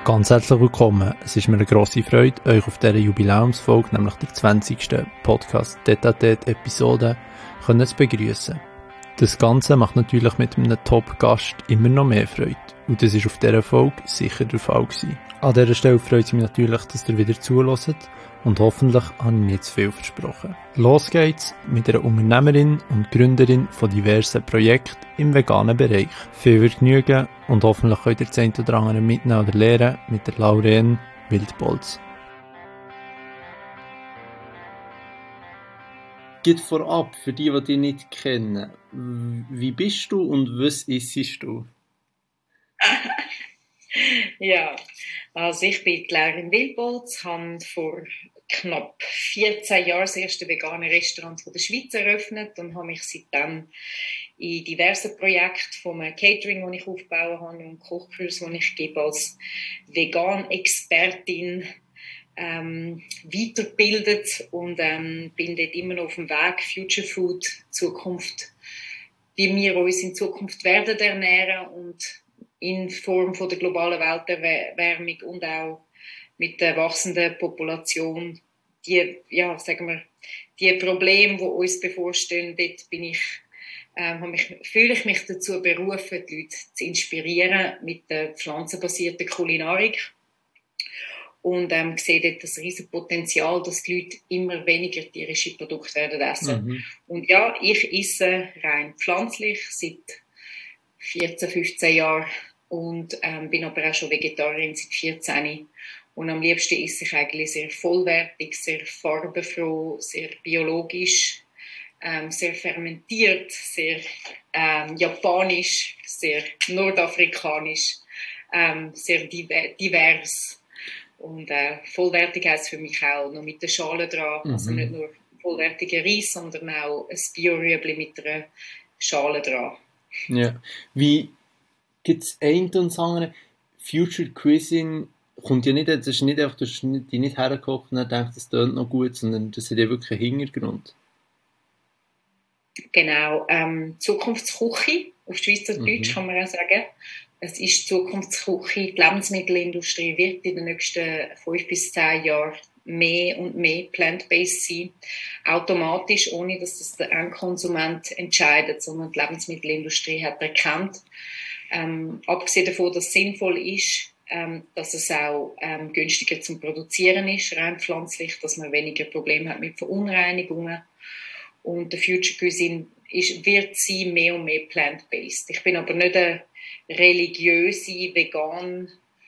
Ganz herzlich willkommen. Es ist mir eine grosse Freude, euch auf dieser Jubiläumsfolge, nämlich der 20. Podcast Tête-à-Tête-Episode, zu begrüßen. Das Ganze macht natürlich mit einem Top-Gast immer noch mehr Freude. Und das ist auf dieser Folge sicher der Fall gewesen. An dieser Stelle freut es mich natürlich, dass ihr wieder zuhört und hoffentlich habe ich nicht zu viel versprochen. Los geht's mit einer Unternehmerin und Gründerin von diversen Projekten im veganen Bereich. Viel Vergnügen und hoffentlich könnt ihr das eine oder andere mitnehmen oder lernen mit der Lauren Wildbolz. Geht vorab, für die dich nicht kennen, wie bist du und was isst du? Ja, also ich bin Lauren Wildbolz, habe vor knapp 14 Jahren das erste vegane Restaurant der Schweiz eröffnet und habe mich seitdem in diversen Projekten vom Catering, das ich aufgebaut habe, und Kochkurse, die ich gebe, als Vegan-Expertin weitergebildet und bin dort immer noch auf dem Weg Future Food, Zukunft, wie wir uns in Zukunft werden ernähren und in Form von der globalen Welterwärmung und auch mit der wachsenden Population, die Probleme, die uns bevorstehen, dort fühle ich mich dazu berufen, die Leute zu inspirieren mit der pflanzenbasierten Kulinarik und sehe dort das riesige Potenzial, dass die Leute immer weniger tierische Produkte werden essen. Mhm. Und ja, ich esse rein pflanzlich seit 14, 15 Jahren und bin aber auch schon Vegetarierin seit 14. Und am liebsten esse ich eigentlich sehr vollwertig, sehr farbenfroh, sehr biologisch, sehr fermentiert, sehr japanisch, sehr nordafrikanisch, sehr divers. Und vollwertig heisst für mich auch noch mit der Schale dran, also nicht nur vollwertiger Reis, sondern auch ein Bio-Rüebli mit einer Schale dran. Ja, wie gibt es ein und andere Future Cuisine kommt ja nicht, das ist nicht einfach, du hast die nicht hergekocht und denkst, das tönt noch gut, sondern das hat ja wirklich einen Hintergrund. Genau, Zukunftsküche, auf Schweizerdeutsch kann man auch sagen. Es ist Zukunftsküche. Die Lebensmittelindustrie wird in den nächsten 5 bis 10 Jahren mehr und mehr plant-based sein. Automatisch, ohne dass das der Endkonsument entscheidet, sondern die Lebensmittelindustrie hat erkannt. Abgesehen davon, dass es sinnvoll ist, dass es auch günstiger zum Produzieren ist, rein pflanzlich, dass man weniger Probleme hat mit Verunreinigungen. Und der Future Cuisine wird sein mehr und mehr plant-based. Ich bin aber nicht eine religiöse, vegan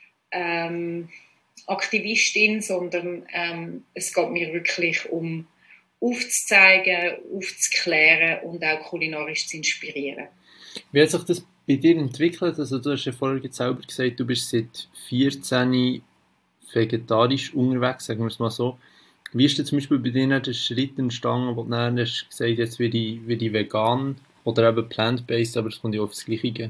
Aktivistin, sondern es geht mir wirklich um aufzuzeigen, aufzuklären und auch kulinarisch zu inspirieren. Wie hat sich das bei dir entwickelt? Also du hast ja vorher selber gesagt, du bist seit 14 vegetarisch unterwegs, sagen wir es mal so. Wie ist denn zum Beispiel bei dir der Schritt entstanden, wo du dann hast gesagt, jetzt werde ich vegan oder eben plant-based, aber es kommt ja auf das Gleiche.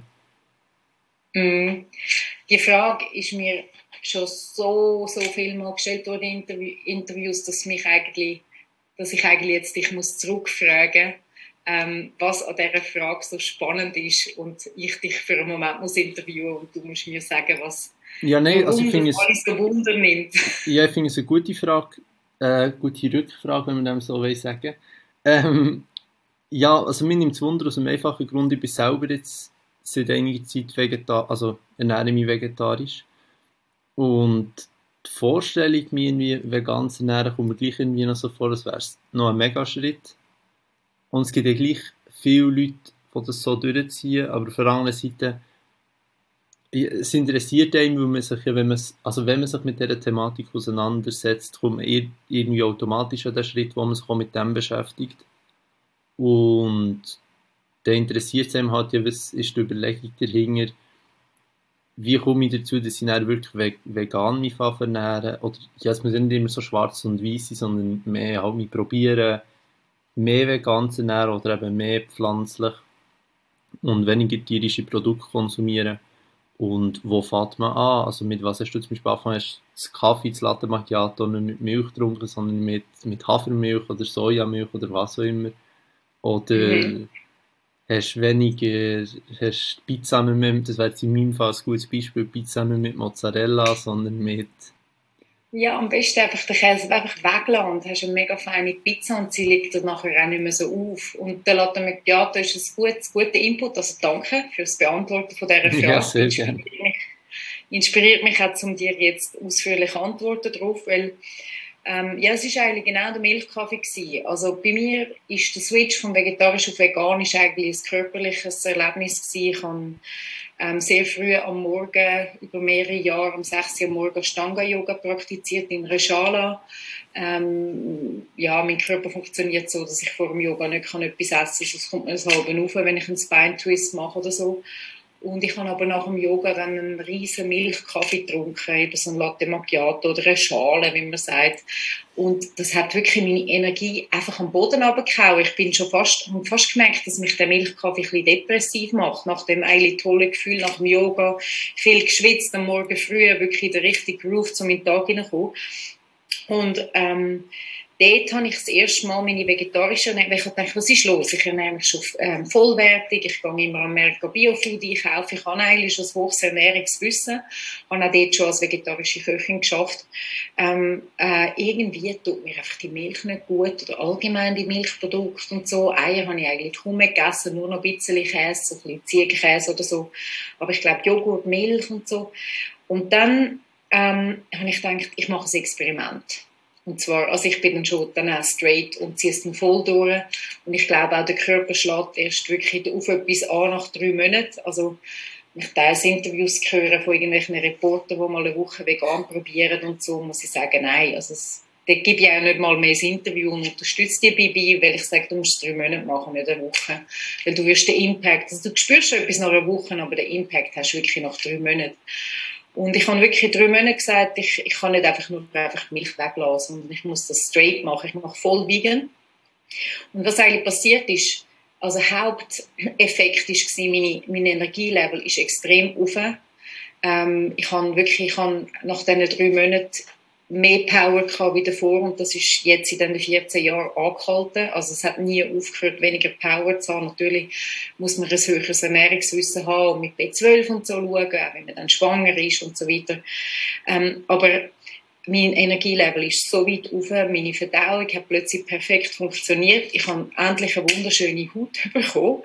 Die Frage ist mir schon so viel mal gestellt worden in Interviews, dass ich eigentlich jetzt dich muss zurückfragen, was an dieser Frage so spannend ist und ich dich für einen Moment muss interviewen und du musst mir sagen, was alles so Wunder nimmt. Ja, ich finde es eine gute Frage, gute Rückfrage, wenn man dem so sagen will. Ja, also mir nimmt es Wunder aus dem einfachen Grund, ich bin selber jetzt seit einiger Zeit ernähre mich vegetarisch. Und die Vorstellung, mich irgendwie vegan zu ernähren, kommt mir gleich irgendwie noch so vor, als wäre es noch ein Megaschritt. Und es gibt ja gleich viele Leute, die das so durchziehen, aber auf der anderen Seite, es interessiert einen, weil man sich, wenn man sich mit dieser Thematik auseinandersetzt, kommt man irgendwie automatisch an den Schritt, wo man sich auch mit dem beschäftigt. Und dann interessiert es einem halt, ja, was ist die Überlegung dahinter, wie komme ich dazu, dass ich dann wirklich vegan mich ernähren? Oder ja, es muss nicht immer so schwarz und weiß sein, sondern mehr halt mich probieren, mehr vegan zu ernähren oder eben mehr pflanzlich und weniger tierische Produkte konsumieren. Und wo fängt man an? Also mit was hast du zum Beispiel angefangen? Hast du das Kaffee, das Latte Macchiato nicht mit Milch getrunken, sondern mit Hafermilch oder Sojamilch oder was auch immer? Oder hast weniger, hast Pizza nicht mehr, das wäre jetzt in meinem Fall ein gutes Beispiel, Pizza nicht mit Mozzarella, sondern mit, Ja, am besten einfach den Käse einfach weglassen und hast eine mega feine Pizza und sie liegt dann nachher auch nicht mehr so auf. Und der Latte Macchiato ist ein guter Input, also danke für das Beantworten von dieser ja, Frage. sehr gerne. Inspiriert mich auch, um dir jetzt ausführlich antworten darauf, weil ja, es war eigentlich genau der Milchkaffee gewesen. Also bei mir ist der Switch von vegetarisch auf veganisch eigentlich ein körperliches Erlebnis gewesen. Ich habe sehr früh am Morgen, über mehrere Jahre, um 6 Uhr am Morgen Stanga-Yoga praktiziert in einer Schala. Ja, mein Körper funktioniert so, dass ich vor dem Yoga nicht etwas essen kann. Sonst kommt mir das halbe rauf, wenn ich einen Spine-Twist mache oder so. Und ich habe aber nach dem Yoga dann einen riesen Milchkaffee getrunken, eben so ein Latte Macchiato oder eine Schale, wie man sagt. Und das hat wirklich meine Energie einfach am Boden runtergehauen. Ich bin schon habe fast gemerkt, dass mich der Milchkaffee ein bisschen depressiv macht. Nach dem eigentlich tollen Gefühl, nach dem Yoga, viel geschwitzt am Morgen früh, wirklich der richtige Groove zu meinem Tag hineinkommen. Und dort habe ich das erste Mal meine vegetarische Ernährung, weil ich dachte, was ist los? Ich ernähre mich schon vollwertig, ich gehe immer am Merco Biofood einkaufen, ich habe eigentlich schon ein hohes Ernährungswissen, habe auch dort schon als vegetarische Köchin geschafft. Irgendwie tut mir einfach die Milch nicht gut oder allgemein die Milchprodukte und so. Eier habe ich eigentlich kaum mehr gegessen, nur noch ein bisschen Käse, so ein bisschen Ziegenkäse oder so. Aber ich glaube Joghurt, Milch und so. Und dann habe ich gedacht, ich mache ein Experiment. Und zwar, also ich bin dann schon dann auch straight und ziehe es dann voll durch. Und ich glaube auch, der Körper schlägt erst wirklich auf etwas an nach 3 Monaten. Also, wenn ich teils Interviews höre von irgendwelchen Reportern, die mal eine Woche vegan probieren und so, muss ich sagen, nein. Also, da gebe ich auch nicht mal mehr das Interview und unterstütze die dabei, weil ich sage, du musst es 3 Monate machen, nicht eine Woche. Weil du wirst den Impact, also du spürst schon etwas nach einer Woche, aber den Impact hast du wirklich nach 3 Monaten. Und ich habe wirklich 3 Monate gesagt, ich kann nicht einfach nur einfach Milch weglassen, sondern ich muss das straight machen. Ich mache voll vegan. Und was eigentlich passiert ist, also Haupteffekt war, mein Energielevel ist extrem hoch. Ich habe nach diesen 3 Monaten mehr Power gehabt wie davor und das ist jetzt in diesen 14 Jahren angehalten. Also es hat nie aufgehört, weniger Power zu haben. Natürlich muss man ein höheres Ernährungswissen haben und mit B12 und so schauen, auch wenn man dann schwanger ist und so weiter. Aber mein Energielevel ist so weit hoch, meine Verdauung hat plötzlich perfekt funktioniert. Ich habe endlich eine wunderschöne Haut bekommen.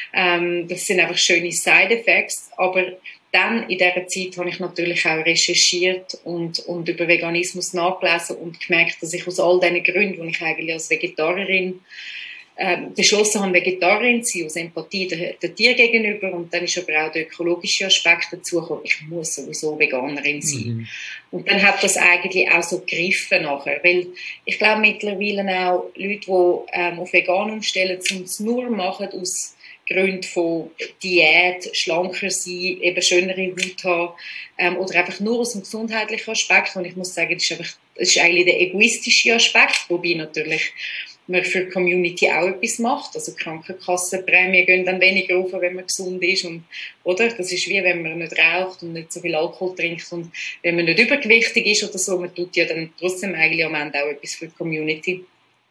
Das sind einfach schöne Side-Effects, aber dann, in dieser Zeit, habe ich natürlich auch recherchiert und über Veganismus nachgelesen und gemerkt, dass ich aus all diesen Gründen, die ich eigentlich als Vegetarierin beschlossen habe, Vegetarierin zu sein, aus Empathie der Tier gegenüber. Und dann ist aber auch der ökologische Aspekt dazugekommen. Ich muss sowieso Veganerin sein. Mhm. Und dann hat das eigentlich auch so gegriffen nachher. Weil ich glaube mittlerweile auch Leute, die auf vegan umstellen, es nur machen aus Gründen von Diät, schlanker sein, eben schönere Haut haben, oder einfach nur aus dem gesundheitlichen Aspekt. Und ich muss sagen, das ist eigentlich der egoistische Aspekt, wobei natürlich man für die Community auch etwas macht. Also Krankenkassenprämien gehen dann weniger auf, wenn man gesund ist. Und, oder? Das ist wie, wenn man nicht raucht und nicht so viel Alkohol trinkt und wenn man nicht übergewichtig ist oder so, man tut ja dann trotzdem eigentlich am Ende auch etwas für die Community.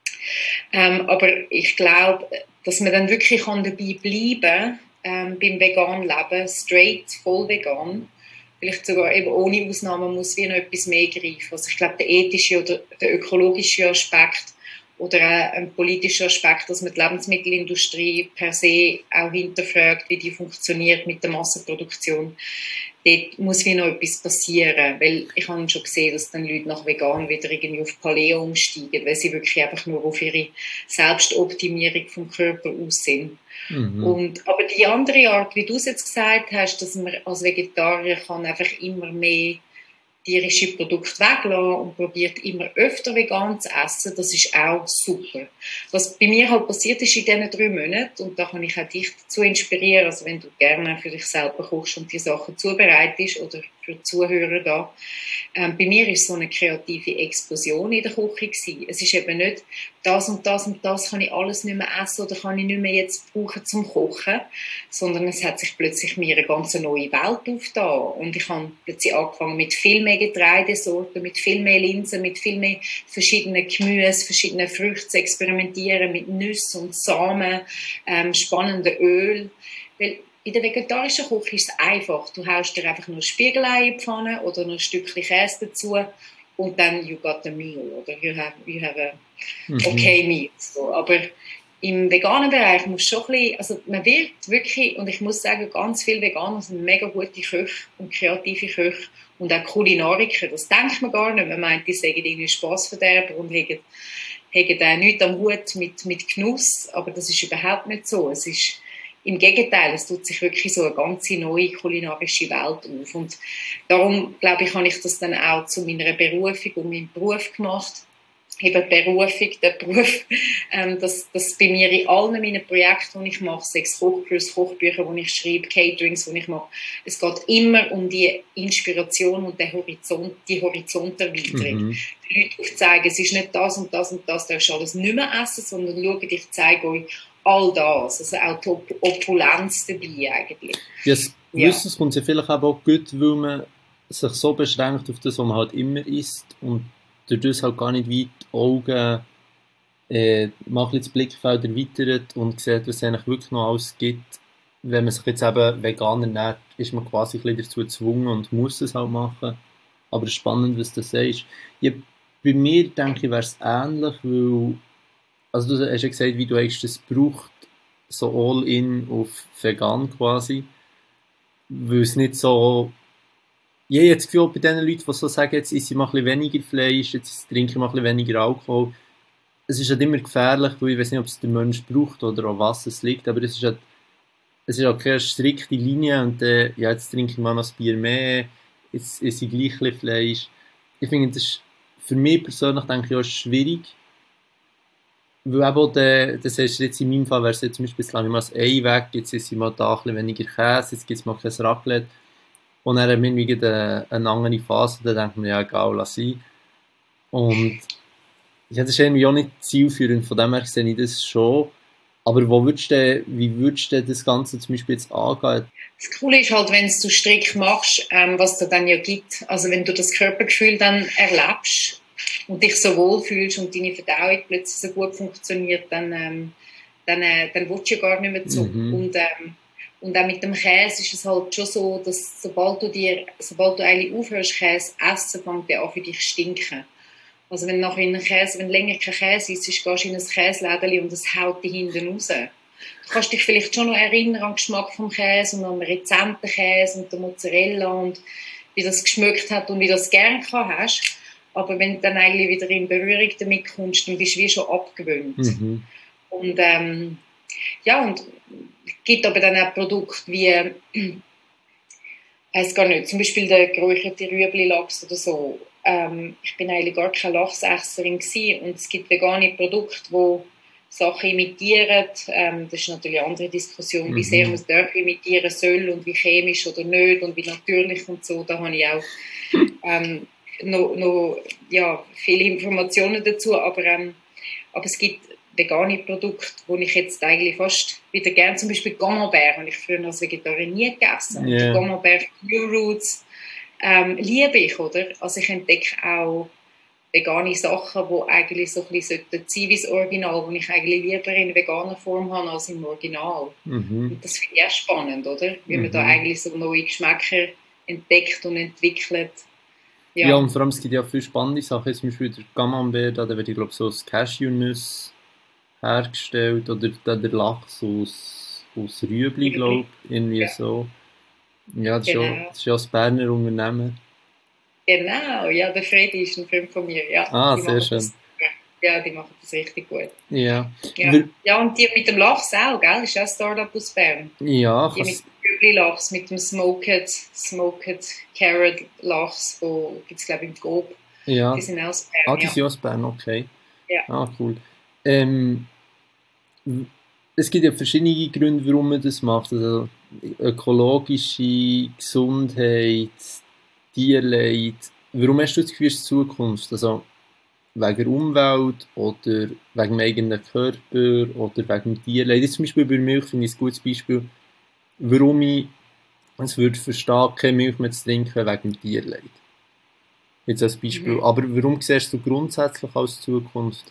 Aber ich glaube, dass man dann wirklich dabei bleiben kann, beim veganen Leben, straight, voll vegan, vielleicht sogar eben ohne Ausnahmen, muss wie noch etwas mehr greifen. Also ich glaube, der ethische oder der ökologische Aspekt oder auch ein politischer Aspekt, dass man die Lebensmittelindustrie per se auch hinterfragt, wie die funktioniert mit der Massenproduktion. Dort muss wie noch etwas passieren, weil ich habe schon gesehen, dass dann Leute nach vegan wieder irgendwie auf Paleo umsteigen, weil sie wirklich einfach nur auf ihre Selbstoptimierung vom Körper aus sind. Mhm. Aber die andere Art, wie du es jetzt gesagt hast, dass man als Vegetarier kann einfach immer mehr tierische Produkte weglassen und probiert immer öfter vegan zu essen, das ist auch super. Was bei mir halt passiert ist in diesen 3 Monaten, und da kann ich auch dich dazu inspirieren, also wenn du gerne für dich selber kochst und die Sachen zubereitest oder für die Zuhörer da. Bei mir war es so eine kreative Explosion in der Küche gewesen. Es ist eben nicht, das und das und das kann ich alles nicht mehr essen oder kann ich nicht mehr jetzt brauchen zum Kochen, sondern es hat sich plötzlich mir eine ganz neue Welt aufgetan. Und ich habe plötzlich angefangen mit viel mehr Getreidesorten, mit viel mehr Linsen, mit viel mehr verschiedenen Gemüse, verschiedenen Früchten zu experimentieren, mit Nüssen und Samen, spannenden Öl. Weil in der vegetarischen Küche ist es einfach. Du haust dir einfach nur ein Spiegelei in die Pfanne oder noch ein Stückchen Käse dazu und dann you got a meal, oder you have a okay meal. So. Aber im veganen Bereich muss schon ein bisschen, also man wird wirklich, und ich muss sagen, ganz viele Veganer sind mega gute Köche und kreative Köche und auch Kulinariker. Das denkt man gar nicht. Man meint, die sagen irgendwie Spassverderber und haben auch nichts am Hut mit Genuss, aber das ist überhaupt nicht so. Es ist im Gegenteil, es tut sich wirklich so eine ganz neue kulinarische Welt auf. Und darum, glaube ich, habe ich das dann auch zu meiner Berufung und meinem Beruf gemacht. Eben die Berufung, der Beruf, dass bei mir in allen meinen Projekten, die ich mache, 6 Kochkurse, Kochbücher, die ich schreibe, Caterings, die ich mache, es geht immer um die Inspiration und die Horizonterweiterung. Die Leute aufzeigen, es ist nicht das und das und das, darfst du alles nicht mehr essen, sondern schaut, ich zeige euch all das, also auch die Opulenz dabei eigentlich. Yes, gewisses kommt ja vielleicht auch gut, weil man sich so beschränkt auf das, was man halt immer isst und dadurch halt gar nicht weit die Augen mal das Blickfeld erweitert und sieht, was es eigentlich wirklich noch alles gibt. Wenn man sich jetzt eben vegan ernährt, ist man quasi ein bisschen dazu gezwungen und muss es halt machen. Aber es ist spannend, was du sagst. Ja, bei mir, denke ich, wäre es ähnlich, weil also du hast ja gesagt, wie du eigentlich das braucht, so all-in auf vegan quasi, weil es nicht so, ich habe jetzt das Gefühl, bei den Leuten, die so sagen, jetzt esse ich mal ein bisschen weniger Fleisch, jetzt trinke ich mal ein bisschen weniger Alkohol, es ist halt immer gefährlich, weil ich weiß nicht, ob es der Mensch braucht oder an was es liegt, aber es ist halt keine strikte Linie und ja, jetzt trinke ich mal noch ein Bier mehr, jetzt esse ich gleich ein bisschen Fleisch. Ich finde, das ist für mich persönlich, denke ich, auch schwierig. Weil eben, das heißt jetzt in meinem Fall, wäre es jetzt zum Beispiel, jetzt lasse ich mal das Ei weg, jetzt ist mal da ein bisschen weniger Käse, jetzt gibt es mal kein Raclette. Und dann haben wir irgendwie eine andere Phase, da denkt man, ja egal, lass sein. Und ja, das ist irgendwie auch nicht zielführend, von dem her sehe ich das schon. Aber wie würdest du das Ganze zum Beispiel jetzt angehen? Das Coole ist halt, wenn du strikt machst, was es dann ja gibt. Also wenn du das Körpergefühl dann erlebst, und dich so wohl fühlst und deine Verdauung plötzlich so gut funktioniert, dann willst du ja gar nicht mehr zurück. Und auch mit dem Käse ist es halt schon so, dass sobald du eigentlich aufhörst, Käse essen, fängt der an für dich stinken. Also wenn nachher wenn länger kein Käse isst, gehst du in ein Käselädeli und das haut dich hinten raus. Du kannst dich vielleicht schon noch erinnern an den Geschmack vom Käse und an den rezenten Käse und den Mozzarella und wie das geschmeckt hat und wie du das gerne gehabt hast. Aber wenn du dann eigentlich wieder in Berührung damit kommst, dann bist du wie schon abgewöhnt. Und ja, und es gibt aber dann auch Produkte wie, weiß gar nicht, zum Beispiel der geräucherte Rüebli-Lachs oder so. Ich bin eigentlich gar keine Lachsesserin gewesen und es gibt vegane Produkte, die Sachen imitieren. Das ist natürlich eine andere Diskussion, wie sehr man es dort imitieren soll und wie chemisch oder nicht und wie natürlich und so. Da habe ich auch noch viele Informationen dazu, aber es gibt vegane Produkte, die ich jetzt eigentlich fast wieder gerne, zum Beispiel Camembert, habe ich früher als Vegetarier nie gegessen. Die Camembert New Roots liebe ich, oder? Also ich entdecke auch vegane Sachen, die eigentlich so ein bisschen sein wie das Original, die ich eigentlich lieber in veganer Form habe als im Original. Und das finde ich auch spannend, oder? Wie man da eigentlich so neue Geschmäcker entdeckt und entwickelt. Ja, und vor allem, es gibt ja viele spannende Sachen, zum Beispiel der Camembert, da wird, ich glaube, so aus Cashewnüsse hergestellt, oder der Lachs aus Rüebli, glaube ich, irgendwie so. Ja, das ist ja das Berner Unternehmen. Genau, ja, der Freddy ist ein Freund von mir, ja. Ah, sehr schön. Die machen das richtig gut. Ja. Ja, und die mit dem Lachs auch, gell? Ist auch ein Startup aus Bern. Ja, die mit dem Rüebli-Lachs, mit dem Smoked Carrot Lachs, wo gibt es, glaube ich, im Coop. Ja. Die sind auch aus Bern. Die sind aus Bern, okay. Ja. Ah, cool. Es gibt ja verschiedene Gründe, warum man das macht. Also ökologische, Gesundheit, Tierleid. Warum hast du das Gefühl, es ist Zukunft? Also wegen der Umwelt oder wegen dem eigenen Körper oder wegen dem Tierleid? Jetzt zum Beispiel bei Milch finde ich ein gutes Beispiel, warum ich es würde verstehen, keine Milch mehr zu trinken wegen dem Tierleid. Jetzt als Beispiel. Mhm. Aber warum siehst du grundsätzlich als Zukunft?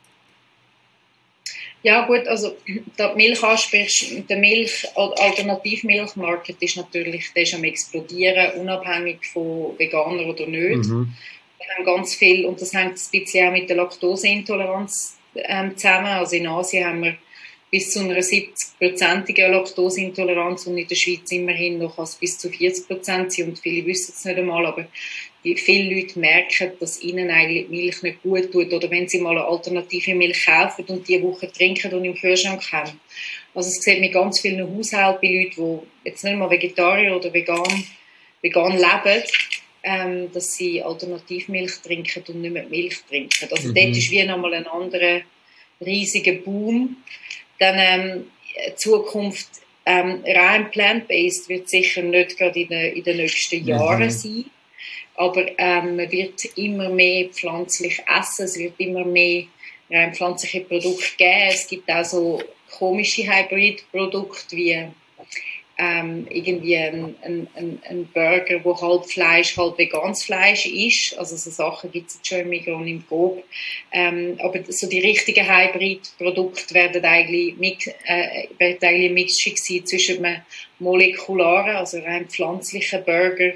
Ja gut, also da die Milch ansprichst, der Alternativmilchmarkt ist natürlich, der ist am explodieren, unabhängig von Veganer oder nicht. Mhm. Wir haben ganz viel, und das hängt ein bisschen auch mit der Laktoseintoleranz zusammen. Also in Asien haben wir bis zu einer 70-prozentigen Laktoseintoleranz und in der Schweiz immerhin noch bis zu 40% sein. Und viele wissen es nicht einmal, aber viele Leute merken, dass ihnen eigentlich die Milch nicht gut tut. Oder wenn sie mal eine alternative Milch kaufen und die Woche trinken und im Kühlschrank haben. Also es sieht mit ganz vielen Haushalten bei Leuten, die jetzt nicht mal Vegetarier oder vegan leben, dass sie Alternativmilch trinken und nicht mehr Milch trinken. Also dort ist wie nochmal ein anderer riesiger Boom. Dann Zukunft rein plant-based wird sicher nicht gerade in den nächsten Jahren sein. Aber man wird immer mehr pflanzlich essen, es wird immer mehr pflanzliche Produkte geben. Es gibt auch so komische Hybrid-Produkte wie irgendwie ein Burger, wo halb Fleisch, halb veganes Fleisch ist. Also so Sachen gibt es jetzt schon im Migros und im Coop. Aber so die richtigen Hybrid-Produkte werden eigentlich eine Mischung sein zwischen einem molekularen, also rein pflanzlichen Burger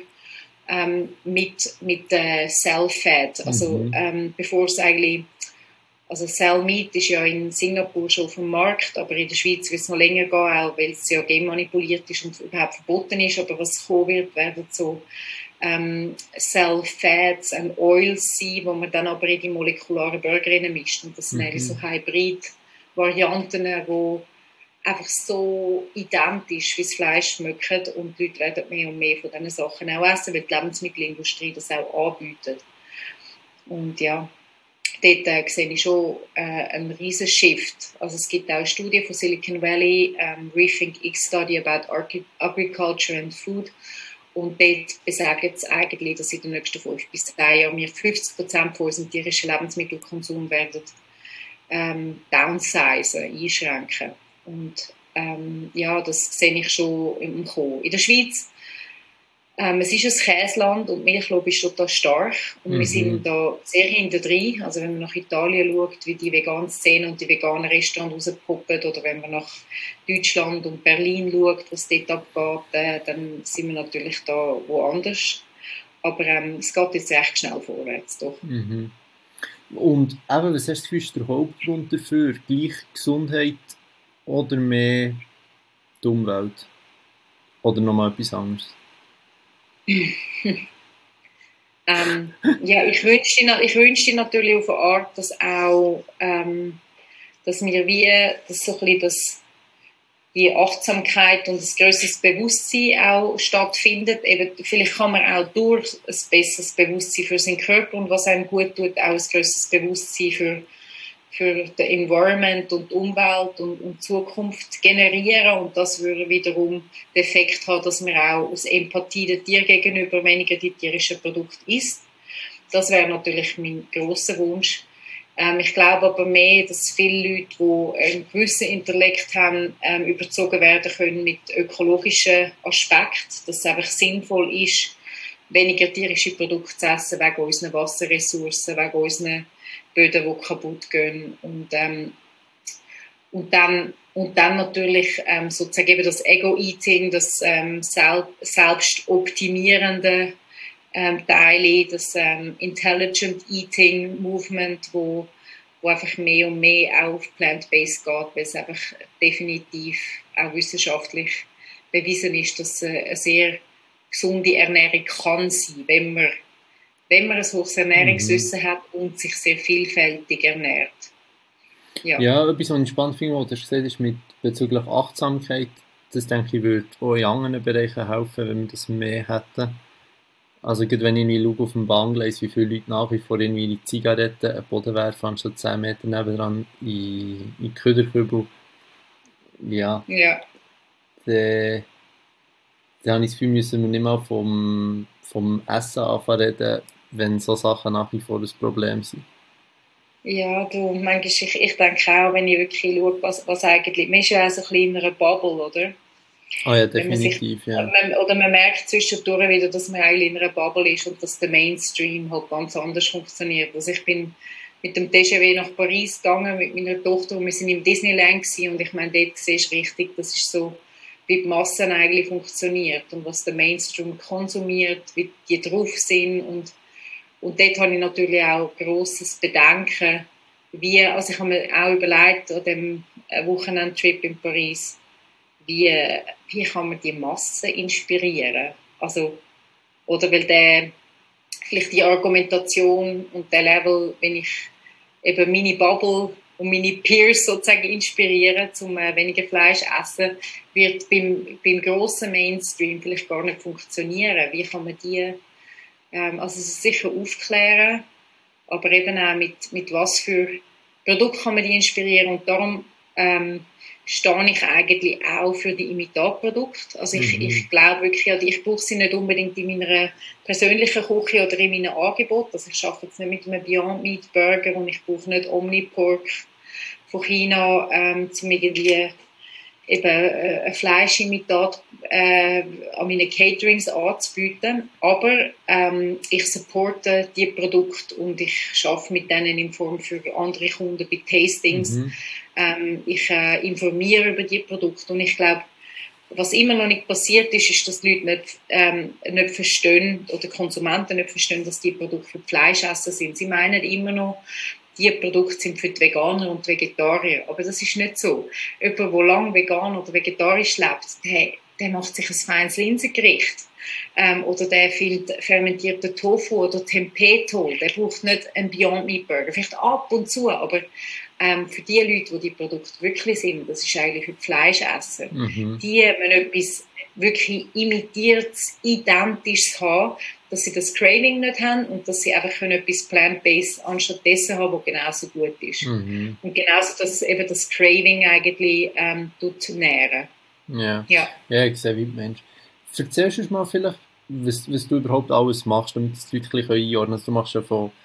mit Cell-Fat. Also bevor es eigentlich also Cell Meat ist ja in Singapur schon auf dem Markt, aber in der Schweiz wird es noch länger gehen, auch weil es ja genmanipuliert ist und überhaupt verboten ist. Aber was kommen wird, werden so Cell Fats und Oils sein, die man dann aber in die molekularen Burger mischt. Und das sind eigentlich so Hybrid-Varianten, die einfach so identisch wie das Fleisch schmecken und die Leute werden mehr und mehr von diesen Sachen auch essen, weil die Lebensmittelindustrie das auch anbietet. Und ja, dort sehe ich schon einen riesen Shift. Also es gibt auch eine Studie von Silicon Valley, Rethink X Study about Agriculture and Food. Und dort besagen es eigentlich, dass in den nächsten 5 bis 10 Jahren wir 50% von unserem tierischen Lebensmittelkonsum werden downsizen, einschränken. Und ja, das sehe ich schon im Kommen. In der Schweiz es ist ein Käseland und die Milchlobby ist total stark und wir sind da sehr hintendrein. Also wenn man nach Italien schaut, wie die vegane Szene und die veganen Restaurants rauspoppen, oder wenn man nach Deutschland und Berlin schaut, was dort abgeht, dann sind wir natürlich da woanders. Aber es geht jetzt recht schnell vorwärts, doch. Und eben, was hast du für der Hauptgrund dafür? Gleich Gesundheit oder mehr die Umwelt? Oder nochmal etwas anderes? Ja, ich wünschte natürlich auf eine Art, dass auch, dass wir dass so ein bisschen die Achtsamkeit und ein grösseres Bewusstsein auch stattfindet. Eben, vielleicht kann man auch durch ein besseres Bewusstsein für seinen Körper und was einem gut tut, auch ein grösseres Bewusstsein für das Environment und die Umwelt und Zukunft generieren. Und das würde wiederum den Effekt haben, dass man auch aus Empathie den Tier gegenüber weniger die tierischen Produkte isst. Das wäre natürlich mein grosser Wunsch. Ich glaube aber mehr, dass viele Leute, die einen gewissen Intellekt haben, überzogen werden können mit ökologischen Aspekten, dass es einfach sinnvoll ist, weniger tierische Produkte zu essen, wegen unseren Wasserressourcen, wegen unseren Böden, die kaputt gehen. Und dann natürlich sozusagen eben das Ego-Eating, das selbstoptimierende Teile, das Intelligent Eating Movement, wo einfach mehr und mehr auf Plant-Based geht, weil es einfach definitiv auch wissenschaftlich bewiesen ist, dass eine sehr gesunde Ernährung kann sein, wenn man ein hohes Ernährungswissen hat und sich sehr vielfältig ernährt. Ja, etwas, was ich spannend finde, was du gesagt hast, mit bezüglich Achtsamkeit, das denke ich, würde auch in anderen Bereichen helfen, wenn wir das mehr hätten. Also gerade wenn ich schaue auf dem Bahngleis, wie viele Leute nach wie vor irgendwie die Zigaretten an den Boden werfen, anstatt 10 Meter nebendran in die Köderkübel. Ja. Dann habe ich das Gefühl, müssen wir nicht mal vom vom Essen anfangen, wenn so Sachen nach wie vor ein Problem sind. Ja, du, manchmal, ich denke auch, wenn ich wirklich schaue, was eigentlich, man ist ja auch so ein bisschen in einer Bubble, oder? Ah ja, Wenn man sich, definitiv, ja. oder man merkt zwischendurch wieder, dass man eigentlich in einer Bubble ist und dass der Mainstream halt ganz anders funktioniert. Also ich bin mit dem TGV nach Paris gegangen, mit meiner Tochter, und wir sind im Disneyland gewesen, und ich meine, dort siehst du richtig, das ist so, wie die Massen eigentlich funktioniert und was der Mainstream konsumiert, wie die drauf sind, und dort habe ich natürlich auch grosses Bedenken, also ich habe mir auch überlegt, an dem Wochenendtrip in Paris, wie, wie kann man die Masse inspirieren? Also, oder weil vielleicht die Argumentation und der Level, wenn ich eben meine Bubble und meine Peers sozusagen inspirieren, zum weniger Fleisch essen, wird beim grossen Mainstream vielleicht gar nicht funktionieren. Wie kann man die, also sicher aufklären, aber eben auch mit was für Produkt kann man die inspirieren, und darum stehe ich eigentlich auch für die Imitatprodukte. Also ich glaube wirklich, ich brauche sie nicht unbedingt in meiner persönlichen Küche oder in meinem Angebot. Also ich arbeite jetzt nicht mit einem Beyond Meat Burger, und ich brauche nicht Omnipork von China, um irgendwie eben ein Fleischimitat an meine Caterings anzubieten. Aber ich supporte die Produkte und ich arbeite mit denen in Form für andere Kunden bei Tastings. Ich informiere über die Produkte, und ich glaube, was immer noch nicht passiert ist, ist, dass die Leute nicht verstehen, oder Konsumenten nicht verstehen, dass die Produkte für Fleischesser sind. Sie meinen immer noch, die Produkte sind für die Veganer und Vegetarier. Aber das ist nicht so. Jemand, der lange vegan oder vegetarisch lebt, der macht sich ein feines Linsengericht. Oder der viel fermentierten Tofu oder Tempeh-Toll. Der braucht nicht einen Beyond Meat Burger. Vielleicht ab und zu, aber für die Leute, die Produkte wirklich sind, das ist eigentlich für die Fleischesser, die wenn etwas wirklich imitiertes, identisches haben, dass sie das Craving nicht haben und dass sie einfach etwas Plant-Based anstattdessen haben, was genauso gut ist. Und genauso, dass es eben das Craving eigentlich nähren. Ja. Ich sehe, wie du meinst. Erzählst du uns mal vielleicht, was du überhaupt alles machst, damit das die Leute ein bisschen einordnen können. Also du machst ja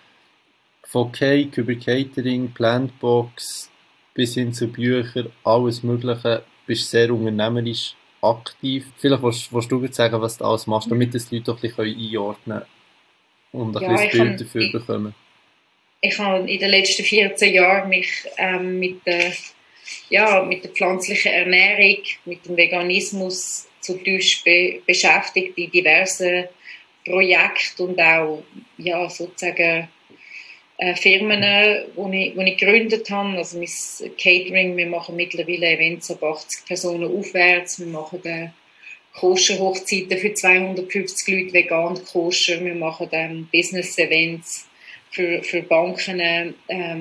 von Cake über Catering, Plantbox bis hin zu Büchern, alles Mögliche. Du bist sehr unternehmerisch aktiv. Vielleicht willst du jetzt sagen, was du alles machst, damit das die Leute auch ein bisschen einordnen können und ein bisschen Bild dafür bekommen. Ich habe in den letzten 14 Jahren mich mit der pflanzlichen Ernährung, mit dem Veganismus zutiefst beschäftigt in diversen Projekten und auch sozusagen Firmen, die ich gegründet habe. Also mein Catering, wir machen mittlerweile Events ab 80 Personen aufwärts. Wir machen Koscher-Hochzeiten für 250 Leute, vegan koscher. Wir machen Business-Events für Banken.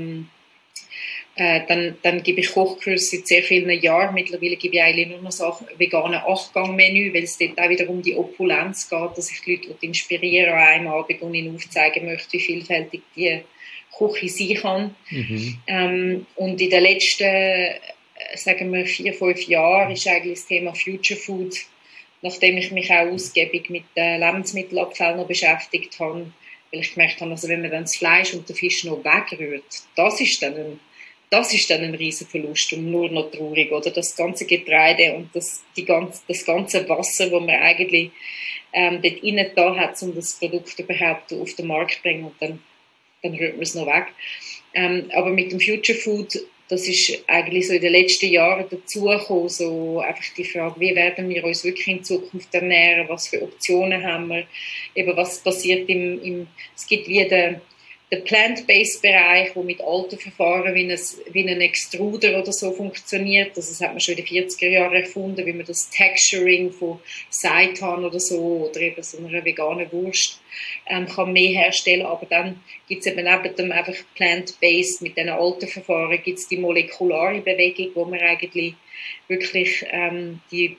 Dann gebe ich Kochkurse seit sehr vielen Jahren. Mittlerweile gebe ich eigentlich nur noch so vegane 8-Gang-Menü, weil es dort auch wieder um die Opulenz geht, dass ich die Leute inspirieren an einem Abend und ihnen aufzeigen möchte, wie vielfältig die Küche sein kann. Und in den letzten, sagen wir, 4-5 Jahren ist eigentlich das Thema Future Food, nachdem ich mich auch ausgiebig mit Lebensmittelabfällen noch beschäftigt habe, weil ich gemerkt habe, also wenn man dann das Fleisch und den Fisch noch wegrührt, das ist dann ein riesen Verlust und nur noch traurig, oder? Das ganze Getreide und das ganze Wasser, das man eigentlich dort rein da hat, um das Produkt überhaupt auf den Markt zu bringen, und dann rührt man es noch weg. Aber mit dem Future Food, das ist eigentlich so in den letzten Jahren dazugekommen, so einfach die Frage, wie werden wir uns wirklich in Zukunft ernähren, was für Optionen haben wir, eben was passiert es gibt wie der Plant-Based-Bereich, der mit alten Verfahren wie ein Extruder oder so funktioniert. Das hat man schon in den 40er Jahren erfunden, wie man das Texturing von Seitan oder so oder eben so einer veganen Wurst kann mehr herstellen. Aber dann gibt es eben neben dem einfach Plant-Based mit diesen alten Verfahren gibt es die molekulare Bewegung, wo man eigentlich wirklich die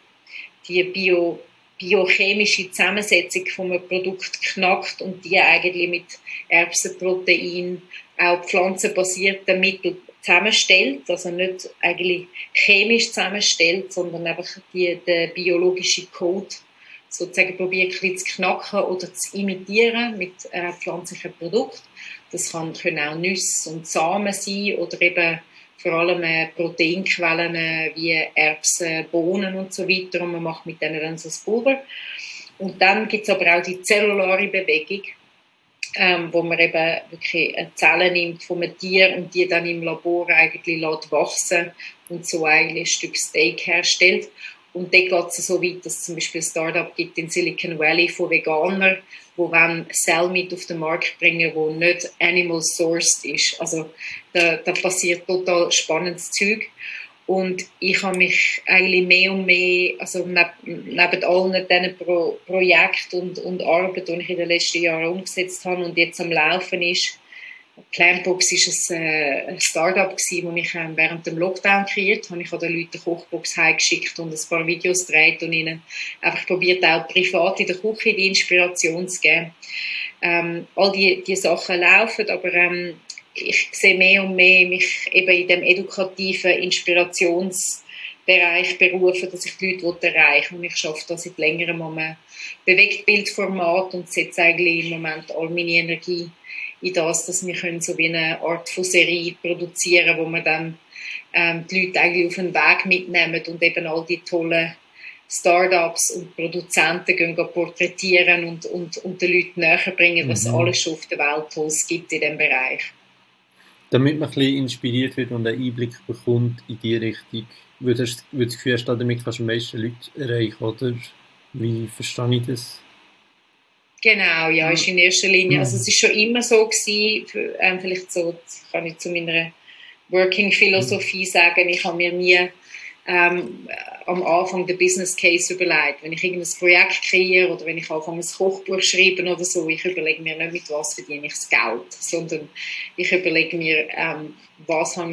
biochemische Zusammensetzung von einem Produkt knackt und die eigentlich mit Erbsenprotein auch pflanzenbasierte Mittel zusammenstellt, also nicht eigentlich chemisch zusammenstellt, sondern einfach den biologischen Code sozusagen probiere, ein bisschen zu knacken oder zu imitieren mit pflanzlichen Produkten. Das können auch Nüsse und Samen sein oder eben vor allem Proteinquellen wie Erbsen, Bohnen und so weiter. Und man macht mit denen dann so das Pulver. Und dann gibt es aber auch die zellulare Bewegung, wo man eben wirklich Zellen nimmt von einem Tier und die dann im Labor eigentlich wachsen und so eigentlich ein Stück Steak herstellt. Und dort geht es so weit, dass es zum Beispiel ein Startup gibt in Silicon Valley von Veganern, die wollen Cellmeat auf den Markt bringen, wo nicht animal sourced ist. Also da passiert total spannendes Zeug. Und ich habe mich eigentlich mehr und mehr, also neben allen diesen Projekten und Arbeit, die ich in den letzten Jahren umgesetzt habe und jetzt am Laufen ist, Plantbox war ein Start-up, das ich während dem Lockdown kreiert habe. Ich habe den Leuten eine Kochbox heimgeschickt und ein paar Videos gedreht und ihnen einfach probiert, auch privat in der Küche die Inspiration zu geben. All die Sachen laufen, aber ich sehe mehr und mehr mich eben in dem edukativen Inspirationsbereich berufen, dass ich die Leute erreichen will. Und ich schaffe da seit längerem am Bewegtbildformat und setze eigentlich im Moment all meine Energie in das, dass wir können so wie eine Art von Serie produzieren, wo wir dann die Leute eigentlich auf den Weg mitnehmen und eben all die tollen Startups und Produzenten gehen porträtieren und den Leuten näher bringen, was alles schon auf der Welt Tolles gibt in diesem Bereich. Damit man ein bisschen inspiriert wird und einen Einblick bekommt in die Richtung, würdest du das Gefühl haben, damit kannst du am meisten Leute erreichen, oder? Wie verstehe ich das? Genau, ja, ist in erster Linie. Also es ist schon immer so gewesen, vielleicht so, kann ich zu meiner Working-Philosophie sagen, ich habe mir nie am Anfang den Business Case überlegt. Wenn ich irgendein Projekt kreiere oder wenn ich anfange, ein Kochbuch schreiben oder so, ich überlege mir nicht, mit was verdiene ich das Geld, sondern ich überlege mir, was kann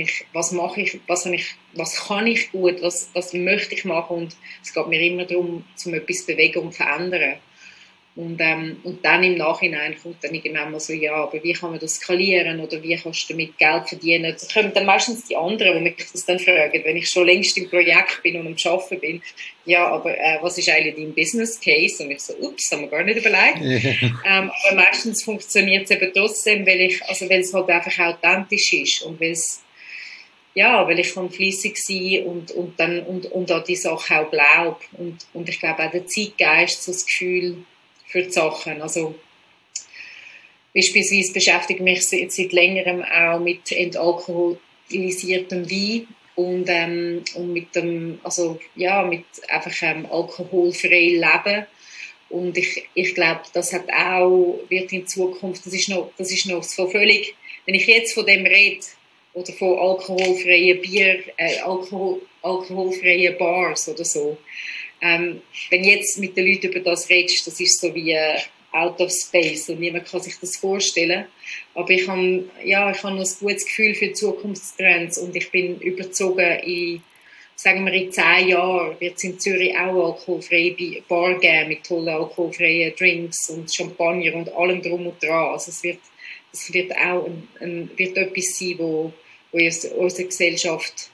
ich gut, was möchte ich machen, und es geht mir immer darum, zum etwas bewegen und verändern. Und dann im Nachhinein kommt dann irgendwann mal so, ja, aber wie kann man das skalieren oder wie kannst du damit Geld verdienen? Da kommen dann meistens die anderen, die mich das dann fragen, wenn ich schon längst im Projekt bin und am Arbeiten bin. Ja, aber was ist eigentlich dein Business Case? Und ich so, ups, haben wir gar nicht überlegt. Aber meistens funktioniert es eben trotzdem, weil es halt einfach authentisch ist und weil ich kann fleissig sein und an die Sache auch glaube. Und ich glaube auch der Zeitgeist, so das Gefühl für die Sachen. Also beispielsweise beschäftige ich mich seit längerem auch mit entalkoholisiertem Wein und mit dem, mit einfach alkoholfreiem Leben. Und ich glaube, das wird in Zukunft, das ist noch so völlig, wenn ich jetzt von dem rede, oder von alkoholfreien Bier, alkoholfreien Bars oder so, wenn jetzt mit den Leuten über das redest, das ist so wie out of space und niemand kann sich das vorstellen. Aber ich habe noch ein gutes Gefühl für die Zukunftstrends und ich bin überzeugt, sagen wir in 10 Jahren wird es in Zürich auch alkoholfreie Bar geben mit tollen alkoholfreien Drinks und Champagner und allem drum und dran. Also es wird auch wird etwas sein, wo unsere Gesellschaft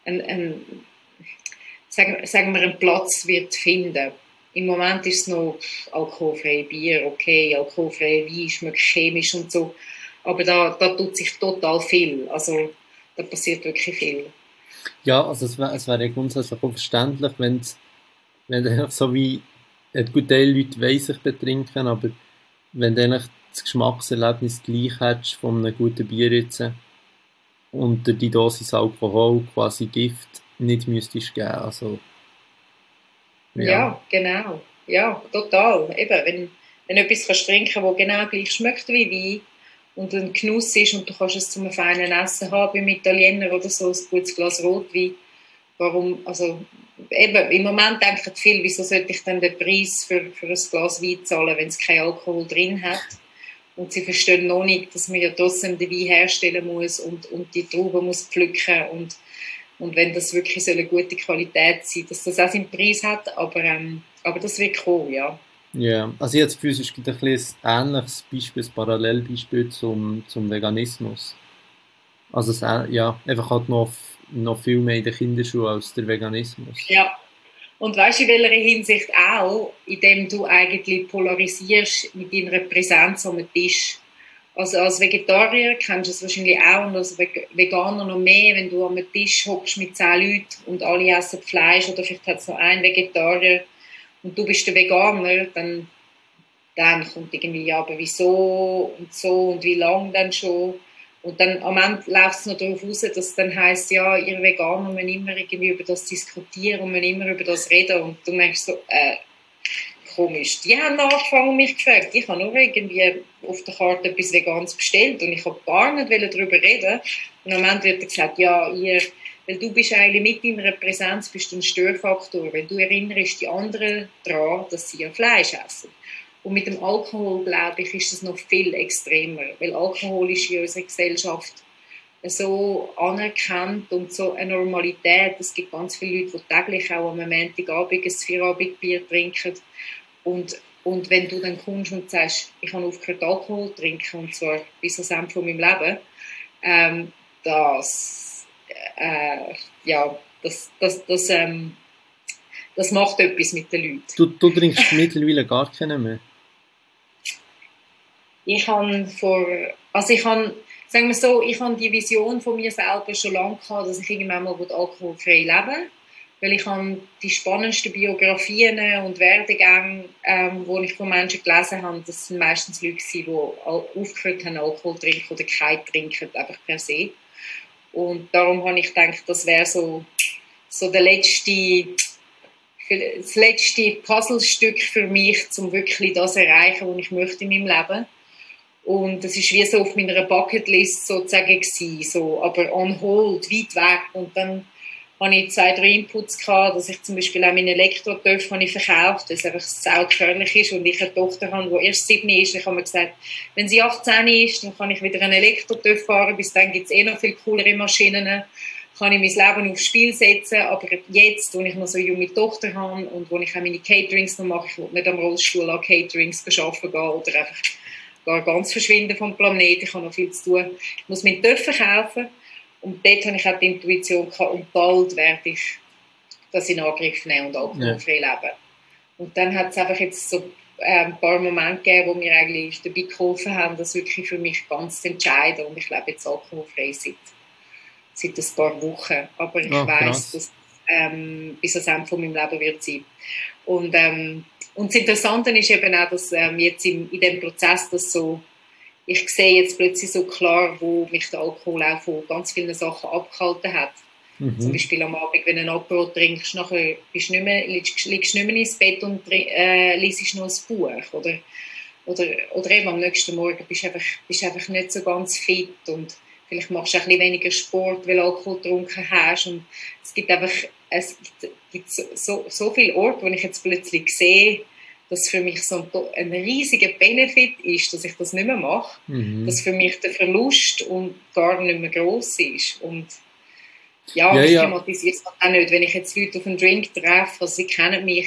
sagen wir, einen Platz wird finden. Im Moment ist es noch alkoholfreie Bier, okay, alkoholfreie Wein, schmeckt chemisch und so. Aber da tut sich total viel. Also da passiert wirklich viel. Ja, also es wäre grundsätzlich auch verständlich, wenn so wie ein guter Teil Leute weiss sich betrinken, aber wenn du eigentlich das Geschmackserlebnis gleich hättest von einem guten Bier jetzt und die Dosis Alkohol, quasi Gift, nicht müsstest geben. Also, ja, genau. Ja, total. Eben, wenn du etwas kannst trinken, das genau gleich schmeckt wie Wein und ein Genuss ist und du kannst es zum feinen Essen haben, beim Italiener oder so, ein gutes Glas Rotwein. Warum, also eben, im Moment denken viele, wieso sollte ich dann den Preis für ein Glas Wein zahlen, wenn es keinen Alkohol drin hat? Und sie verstehen noch nicht, dass man ja trotzdem den Wein herstellen muss und die Trauben muss pflücken und wenn das wirklich so eine gute Qualität sein, dass das auch seinen Preis hat, aber das wird kommen, ja. Ja, also jetzt physisch gibt es ein ähnliches Beispiel, ein Parallelbeispiel zum Veganismus. Also einfach halt noch viel mehr in den Kinderschuhen als der Veganismus. Ja, Und weißt du, in welcher Hinsicht auch, indem du eigentlich polarisierst mit deiner Präsenz am Tisch. Also als Vegetarier kennst du es wahrscheinlich auch und als Veganer noch mehr, wenn du am Tisch hockst mit 10 Leuten und alle essen Fleisch oder vielleicht hat es noch einen Vegetarier und du bist der Veganer, dann kommt irgendwie, ja, aber wieso und so und wie lange dann schon. Und dann am Ende läuft es noch darauf raus, dass es dann heisst, ja, ihr Veganer müssen immer irgendwie über das diskutieren und müssen immer über das reden. Und du merkst so, komisch. Die haben angefangen und mich gefragt. Ich habe nur irgendwie auf der Karte etwas Veganes bestellt und ich habe gar nicht darüber reden. Und am Ende wird gesagt, ja, weil du bist eigentlich mit deiner Präsenz bist du ein Störfaktor, weil du erinnerst die anderen daran, dass sie ja Fleisch essen. Und mit dem Alkohol, glaube ich, ist es noch viel extremer, weil Alkohol ist in unserer Gesellschaft so anerkannt und so eine Normalität. Es gibt ganz viele Leute, die täglich auch am Montagabend ein Feierabendbier trinken. Und wenn du dann kommst und sagst, ich habe aufgehört Alkohol zu trinken, und zwar bis ans Ende von meinem Leben, das macht etwas mit den Leuten. Du trinkst mittlerweile gar keinen mehr? Ich habe die Vision von mir selber schon lange gehabt, dass ich irgendwann mal alkoholfrei leben will. Weil ich habe die spannendsten Biografien und Werdegänge, die ich von Menschen gelesen habe, das sind meistens Leute, die aufgehört haben, Alkohol zu trinken oder keinen trinken, einfach per se. Und darum habe ich gedacht, das wäre so das letzte Puzzlestück für mich, um wirklich das zu erreichen, was ich möchte in meinem Leben. Und es war wie so auf meiner Bucketlist sozusagen gewesen, so, aber on hold, weit weg. Und dann hatte ich 2, 3 Inputs gehabt, dass ich zum Beispiel auch meinen Elektro-Töpf verkauft, weil es einfach sau gefährlich ist und ich eine Tochter habe, die erst 7 ist. Ich habe mir gesagt, wenn sie 18 ist, dann kann ich wieder einen Elektro-Töpf fahren, bis dann gibt es noch viel coolere Maschinen, kann ich mein Leben aufs Spiel setzen, aber jetzt, wo ich noch so eine junge Tochter habe und wo ich auch meine Caterings noch mache, ich will nicht am Rollstuhl an Caterings arbeiten gehen oder einfach gar ganz verschwinden vom Planeten, ich habe noch viel zu tun. Ich muss meinen Töpfe kaufen und dort habe ich auch die Intuition gehabt, und bald werde ich das in Angriff nehmen und alkoholfrei leben. Und dann hat es einfach jetzt so ein paar Momente gegeben, wo mir eigentlich dabei geholfen haben, das wirklich für mich ganz zu entscheiden, und ich lebe jetzt alkoholfrei seit ein paar Wochen. Aber ich weiss, dass bis ans Ende von meinem Leben wird sein. Und das Interessante ist eben auch, dass jetzt in diesem Prozess, dass so, ich sehe jetzt plötzlich so klar, wo mich der Alkohol auch von ganz vielen Sachen abgehalten hat. Zum Beispiel am Abend, wenn du einen Apero trinkst, nachher liegst du nicht mehr ins Bett und liest noch ein Buch. Oder eben am nächsten Morgen bist du einfach nicht so ganz fit und vielleicht machst du ein bisschen weniger Sport, weil du Alkohol getrunken hast. Und es gibt so viele Orte, wo ich jetzt plötzlich sehe, dass für mich so ein riesiger Benefit ist, dass ich das nicht mehr mache. Dass für mich der Verlust und gar nicht mehr gross ist. Und ich thematisiere es auch nicht. Wenn ich jetzt Leute auf einen Drink treffe, also sie kennen mich,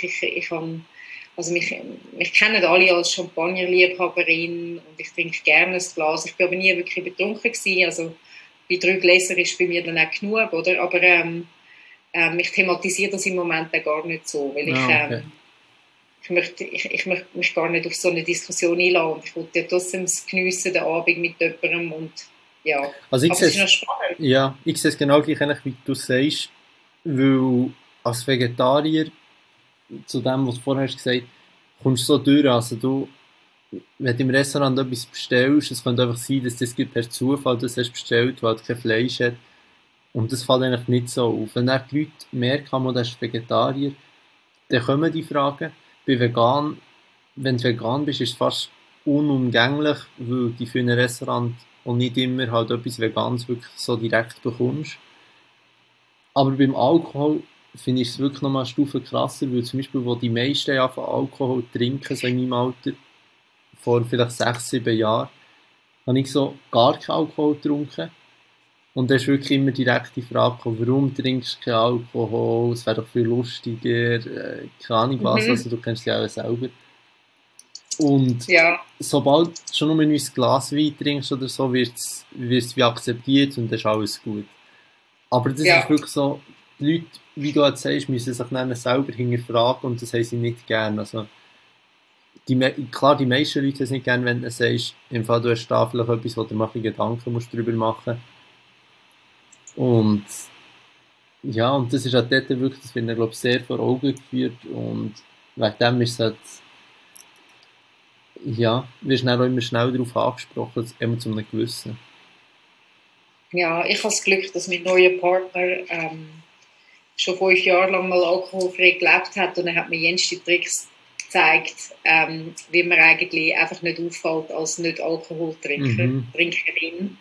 mich kennen alle als Champagnerliebhaberin und ich trinke gerne ein Glas. Ich bin aber nie wirklich betrunken gewesen. Also bei 3 Gläser ist bei mir dann auch genug, oder? Aber ich thematisiere das im Moment auch gar nicht so, weil ich möchte mich gar nicht auf so eine Diskussion einladen. Ich wollte ja trotzdem geniessen, den Abend mit jemandem und ja. Also aber es ist noch spannend. Ja, ich sehe es genau gleich, wie du sagst, weil als Vegetarier, zu dem, was du vorher hast gesagt, kommst du so durch. Also wenn du im Restaurant etwas bestellst, es könnte einfach sein, dass das per Zufall das hast bestellt, weil halt kein Fleisch hat. Und das fällt eigentlich nicht so auf. Wenn dann die Leute merken, du bist Vegetarier, dann kommen die Fragen. Bei vegan, wenn du vegan bist, ist es fast unumgänglich, weil du für ein Restaurant und nicht immer halt etwas Veganes wirklich so direkt bekommst. Aber beim Alkohol finde ich es wirklich nochmal eine Stufe krasser, weil zum Beispiel, wo die meisten von Alkohol trinken, so in meinem Alter, vor vielleicht 6, 7 Jahren, habe ich so gar keinen Alkohol getrunken. Und da ist wirklich immer direkt die Frage, warum trinkst du keinen Alkohol? Es wäre doch viel lustiger, keine Ahnung was, also du kennst ja auch selber. Und sobald du schon nur ein Glas Wein trinkst oder so, wird es wie akzeptiert und dann ist alles gut. Aber das ist wirklich so, die Leute, wie du jetzt sagst, müssen sich dann selber hinterfragen und das haben sie nicht gern. Also, klar, die meisten Leute haben es nicht gern, wenn du sagst, im Fall du hast da vielleicht etwas, wo du mal ein bisschen Gedanken musst drüber machen. Und ja, und das ist halt dort wirklich, das wird, glaube ich, sehr vor Augen geführt und wegen dem ist es halt, ja, wirst dann auch immer schnell darauf angesprochen, immer zu einem gewissen. Ja, ich habe das Glück, dass mein neuer Partner schon 5 Jahre lang mal alkoholfrei gelebt hat und er hat mir jenste Tricks gezeigt, wie man eigentlich einfach nicht auffällt als Nicht-Alkoholtrinkerin.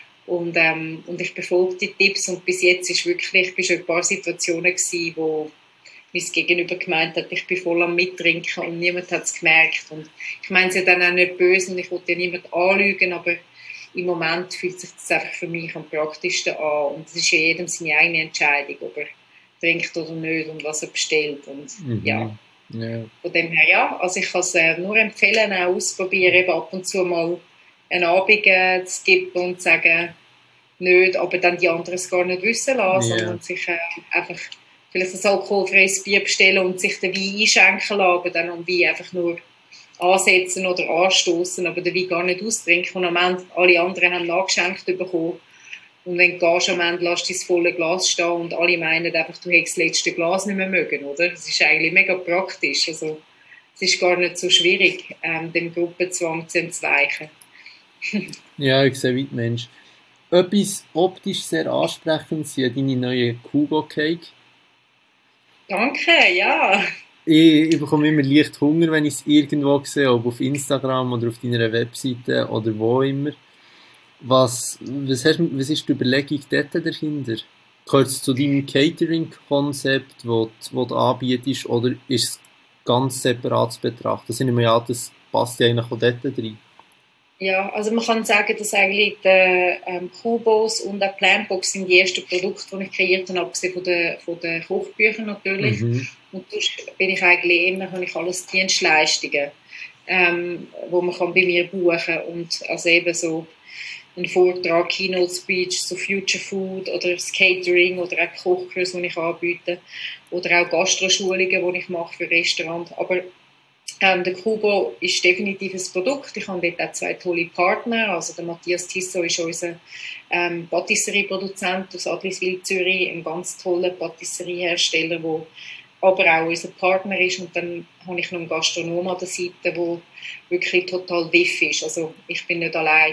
Und ich befolge die Tipps und bis jetzt ist wirklich, bin schon ein paar Situationen gewesen, wo mein Gegenüber gemeint hat, ich bin voll am Mittrinken und niemand hat es gemerkt. Und ich meine es ja dann auch nicht böse und ich wollte ja niemand anlügen, aber im Moment fühlt sich das einfach für mich am praktischsten an. Und es ist ja jedem seine eigene Entscheidung, ob er trinkt oder nicht und was er bestellt. Und ja, von dem her ja. Also ich kann es nur empfehlen, auch ausprobieren, eben ab und zu mal einen Abend zu geben und zu sagen, nicht, aber dann die anderen es gar nicht wissen lassen, sondern sich einfach vielleicht ein alkoholfreies Bier bestellen und sich den Wein einschenken lassen, aber dann am Wein einfach nur ansetzen oder anstoßen, aber den Wein gar nicht austrinken und am Ende alle anderen haben nachgeschenkt bekommen. Und wenn du gehst, am Ende lässt du das volle Glas stehen und alle meinen einfach, du hättest das letzte Glas nicht mehr mögen, oder? Das ist eigentlich mega praktisch. Also, es ist gar nicht so schwierig, dem Gruppenzwang zu entweichen. Ja, ich sehe, wie der Mensch. Etwas optisch sehr ansprechend sind deine neuen Kugo Cake. Danke, ja. Ich bekomme immer leicht Hunger, wenn ich es irgendwo sehe, ob auf Instagram oder auf deiner Webseite oder wo immer. Was ist die Überlegung dort dahinter? Gehört es zu deinem Catering-Konzept, das du anbietest, oder ist es ganz separat zu betrachten? Das sind ja, das passt ja eigentlich auch dort rein. Ja, also man kann sagen, dass eigentlich die Kubos und auch Plantbox sind die ersten Produkte, die ich kreiert habe, abgesehen von den Kochbüchern natürlich. Und sonst bin ich eigentlich immer, habe ich alles Dienstleistungen, wo man kann bei mir buchen kann. Und also eben so ein Vortrag, Keynote Speech, so Future Food oder das Catering oder auch Kochkurs, die ich anbiete. Oder auch Gastroschulungen, die ich mache für Restaurants. Aber der Kubo ist definitiv ein Produkt. Ich habe dort auch 2 tolle Partner. Also der Matthias Tissot ist unser Patisserie-Produzent aus Adliswil, Zürich, ein ganz toller Patisseriehersteller, der aber auch unser Partner ist. Und dann habe ich noch einen Gastronom an der Seite, der wirklich total wiff ist. Also ich bin nicht allein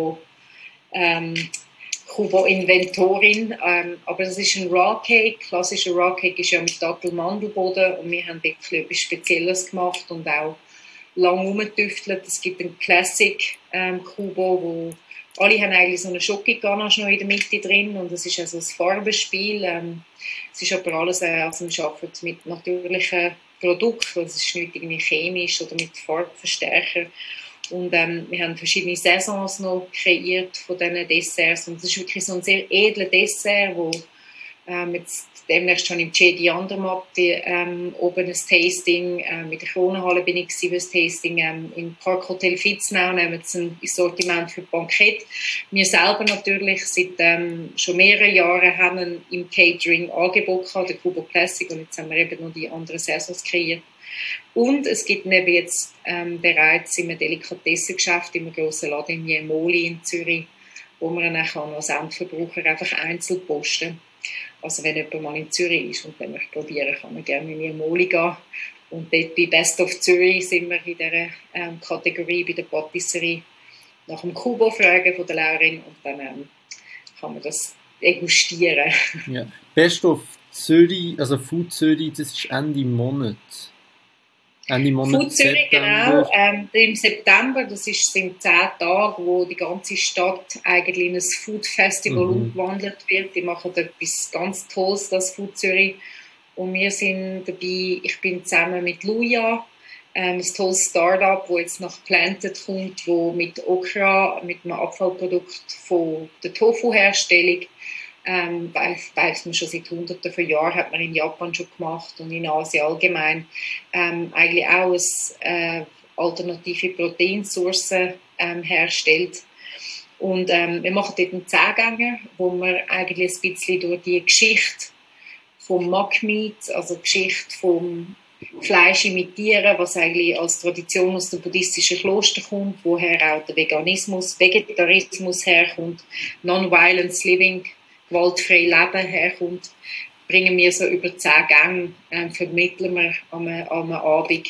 Kubo-Inventorin, aber das ist ein Raw Cake. Klassischer Raw Cake ist ja mit Dattel-Mandelboden und wir haben wirklich etwas Spezielles gemacht und auch lang rumgetüftelt. Es gibt einen Classic Kubo, wo alle haben eigentlich so eine Schokoganache noch in der Mitte drin und es ist also ein Farbenspiel. Es ist aber alles, also wir arbeiten mit natürlichen Produkten, also es ist nicht irgendwie chemisch oder mit Farbverstärker. Und wir haben verschiedene Saisons noch kreiert von diesen Desserts. Und es ist wirklich so ein sehr edler Dessert, wo jetzt demnächst schon im Jedi Andermatt oben ein Tasting, mit der Kronenhalle bin ich für das Tasting, im Parkhotel Vitznau nehmen wir ein Sortiment für Bankett. Wir selber natürlich seit schon mehreren Jahren haben im Catering Angebot gehabt, der Kubo Classic, und jetzt haben wir eben noch die anderen Saisons kreiert. Und es gibt eben jetzt bereits in einem Delikatessengeschäft im grossen Laden im Jemoli in Zürich, wo man dann als Endverbraucher einfach einzeln posten kann. Also wenn jemand mal in Zürich ist und dann möchte probieren, kann man gerne in Jemoli gehen. Und dort bei Best of Zürich sind wir in dieser Kategorie bei der Patisserie nach dem Kubo fragen von der Laurin und dann kann man das degustieren. Ja. Best of Zürich, also Food Zürich, das ist Ende Monat. Food Zürich, genau. Im September, das sind 10 Tage, wo die ganze Stadt eigentlich in ein Food Festival umgewandelt wird. Die machen etwas ganz Tolles, das Food Zürich. Und wir sind dabei, ich bin zusammen mit Luja, ein tolles Start-up, das jetzt nach Planted kommt, wo mit Okra, mit einem Abfallprodukt von der Tofu-Herstellung, weiß man schon seit Hunderten von Jahren, hat man in Japan schon gemacht und in Asien allgemein, eigentlich auch eine alternative Proteinsource herstellt. Und wir machen dort einen 10-Gänger, wo wir eigentlich ein bisschen durch die Geschichte vom Mock-Meat, also die Geschichte vom Fleisch imitieren, was eigentlich als Tradition aus dem buddhistischen Kloster kommt, woher auch der Vegetarismus herkommt, Non-Violence Living, gewaltfrei Leben herkommt, bringen wir so über 10 Gänge, vermitteln wir am Abend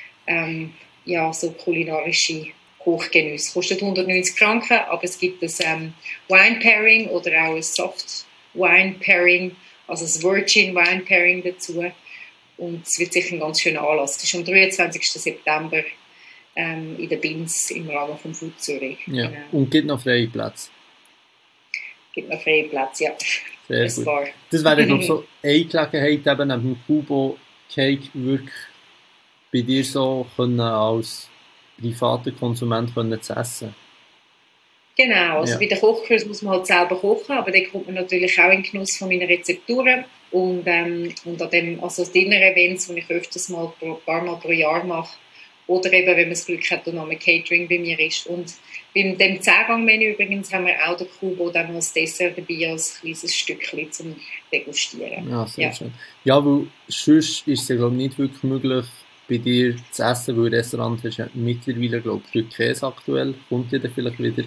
ja, so kulinarische Hochgenuss. Kostet 190 Franken, aber es gibt ein Wine Pairing oder auch ein Soft Wine Pairing, also ein Virgin Wine Pairing dazu. Und es wird sicher ein ganz schöner Anlass. Das ist am 23. September in der Binz im Rahmen vom Food Zürich. Ja. Genau. Und gibt noch freie Plätze? Gibt noch freie Plätze, ja. Sehr gut. Das wäre, glaube ich, so eine Gelegenheit, eben neben dem Kubo Cake wirklich bei dir so können, als privater Konsument können zu essen. Genau, also bei den Kochkurs muss man halt selber kochen, aber dann kommt man natürlich auch in den Genuss von meinen Rezepturen und an dem, also Dinner-Events, die ich öfters mal ein paar Mal pro Jahr mache, oder eben, wenn man das Glück hat, noch ein Catering bei mir ist. Und beim dem 10-Gang-Menü übrigens haben wir auch den Kubo dann als Dessert dabei, als kleines Stückchen zum Degustieren. Ja, sehr schön. Ja, weil sonst ist es ja, glaube ich, nicht wirklich möglich, bei dir zu essen, weil Restaurant hast ja mittlerweile, glaube ich, Käse aktuell, kommt ja dann vielleicht wieder.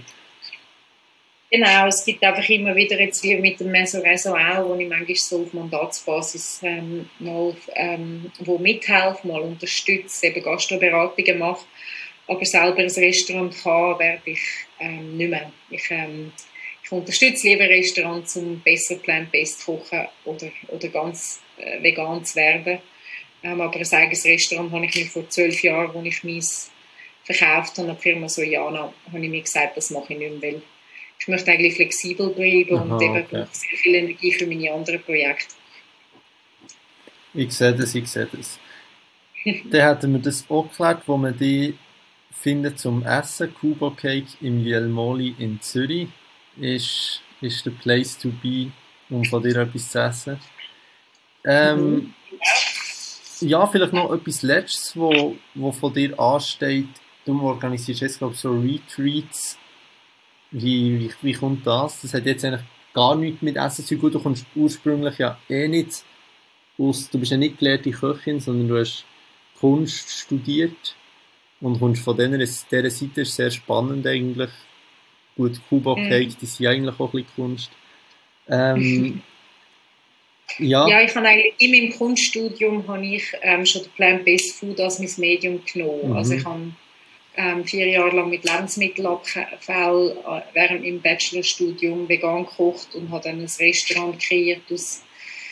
Genau, es gibt einfach immer wieder jetzt wie mit dem Meso auch, wo ich manchmal so auf Mandatsbasis mal wo mithelfe, mal unterstütze, eben Gastroberatungen mache, aber selber ein Restaurant kann, werde ich nicht mehr. Ich unterstütze lieber Restaurants, um besser plant-based zu kochen oder ganz vegan zu werden. Aber ein eigenes Restaurant habe ich mir vor 12 Jahren, als ich meins verkauft habe, an die Firma Sojana, habe ich mir gesagt, das mache ich nicht mehr, weil ich möchte eigentlich flexibel bleiben und eben brauche sehr viel Energie für meine anderen Projekte. Ich sehe das. Dann hätten wir das auch geklärt, wo man die findet zum Essen. Kubo Cake im Jelmoli in Zürich ist der Place to be, um von dir etwas zu essen. Ja, vielleicht noch etwas Letztes, wo von dir ansteht. Du organisierst jetzt, glaube ich, so Retreats. Wie kommt das? Das hat jetzt eigentlich gar nichts mit Essen zu tun. Du kommst ursprünglich ja nicht du bist ja nicht gelehrte Köchin, sondern du hast Kunst studiert und kommst von dieser Seite, ist sehr spannend eigentlich. Gut, Kubo Cake, die sind eigentlich auch ein bisschen Kunst. Ja, ich habe eigentlich in meinem Kunststudium habe ich schon Plant-Based Food als mein Medium genommen. Also ich habe 4 Jahre lang mit Lebensmittelabfall während meinem Bachelorstudium vegan gekocht und habe dann ein Restaurant kreiert aus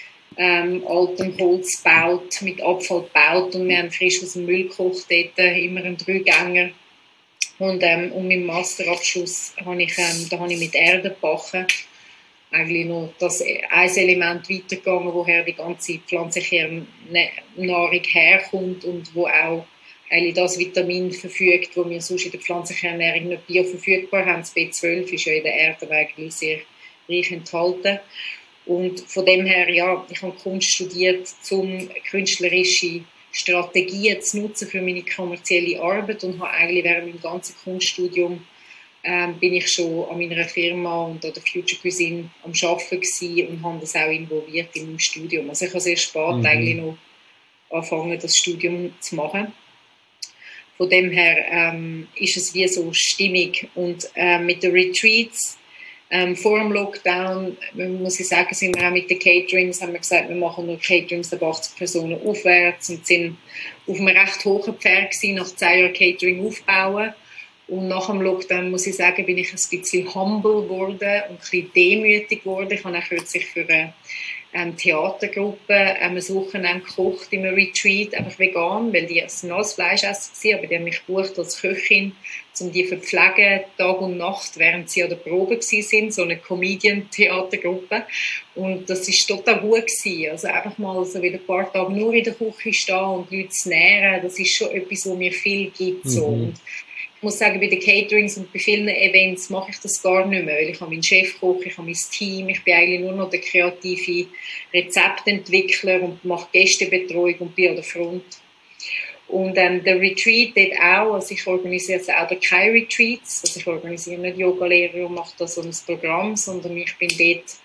altem Holz gebaut, mit Abfall gebaut und wir haben frisch aus dem Müll gekocht dort, immer einen 3-Gänger. Und meinen Masterabschluss habe ich mit Erde gebacken. Eigentlich noch das ein Element weitergegangen, woher die ganze pflanzliche Nahrung herkommt und wo auch eigentlich das Vitamin verfügt, wo wir sonst in der pflanzlichen Ernährung nicht bioverfügbar haben. Das B12 ist ja in der Erde eigentlich sehr reich enthalten. Und von dem her, ja, ich habe Kunst studiert, um künstlerische Strategien zu nutzen für meine kommerzielle Arbeit und habe eigentlich während meinem ganzen Kunststudium bin ich schon an meiner Firma und an der Future Cuisine am Arbeiten gewesen und habe das auch involviert in meinem Studium. Also ich habe sehr spät eigentlich noch angefangen, das Studium zu machen. Von dem her ist es wie so stimmig. Und mit den Retreats vor dem Lockdown, muss ich sagen, sind wir auch mit den Caterings, haben wir gesagt, wir machen nur Caterings ab 80 Personen aufwärts und sind auf einem recht hohen Pferd gewesen, nach 10 Jahren Catering aufbauen. Und nach dem Lockdown, muss ich sagen, bin ich ein bisschen humble geworden und ein bisschen demütig geworden. Ich habe auch kürzlich für eine Theatergruppe ein Wochenende gekocht in einem Retreat, einfach vegan, weil die sind alles Fleischesser waren, aber die haben mich gebucht als Köchin, um die zu verpflegen, Tag und Nacht, während sie an der Probe waren, so eine Comedian-Theatergruppe. Und das war total gut gewesen. Also einfach mal so wieder ein paar Tage nur in der Küche stehen und Leute zu nähren, das ist schon etwas, was mir viel gibt. So. Und ich muss sagen, bei den Caterings und bei vielen Events mache ich das gar nicht mehr, weil ich habe meinen Chefkoch, ich habe mein Team, ich bin eigentlich nur noch der kreative Rezeptentwickler und mache Gästebetreuung und bin an der Front. Und der Retreat dort auch, also ich organisiere selber keine Retreats, also ich organisiere nicht Yoga-Lehrer und mache da so ein Programm, sondern ich bin dort